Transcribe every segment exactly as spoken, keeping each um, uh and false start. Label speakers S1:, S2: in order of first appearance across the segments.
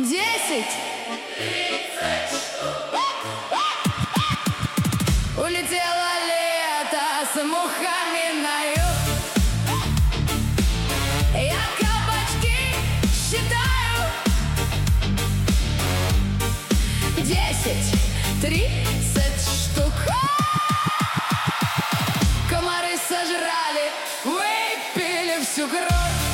S1: Десять. Улетело лето с мухами на юг. Я кабачки считаю. Десять, тридцать штук. Комары сожрали, выпили всю кровь.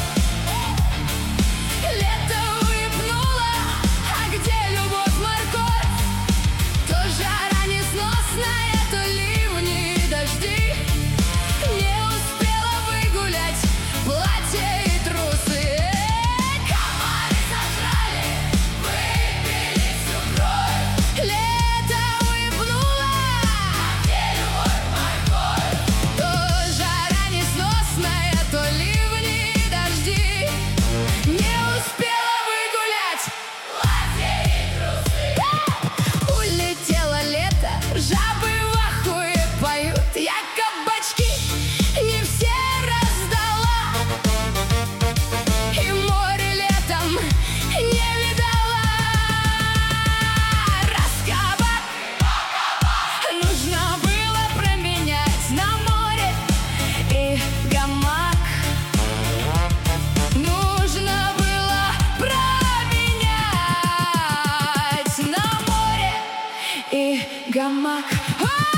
S1: Лето выпнуло, а где любовь, морковь? То жара несносная, то ливни и дожди. Не успела выгулять платье и трусы. Комары сожрали, выпили всю кровь. Лето выпнуло, а где любовь, морковь? То жара несносная, то ливни и дожди. Не успела выгулять платье и трусы. Улетело лето, жабы в ахуе поют. Я кабачки не все раздала, и море летом не видала. Раскабак нужно было променять на море и гамак. Нужно было променять на море и гамак. А!